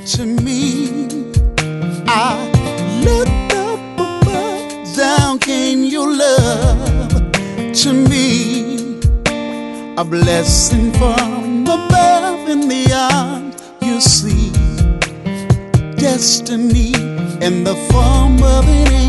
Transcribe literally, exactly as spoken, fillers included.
to me. I looked up above, down came your love to me. A blessing from above in the arms you see. Destiny in the form of an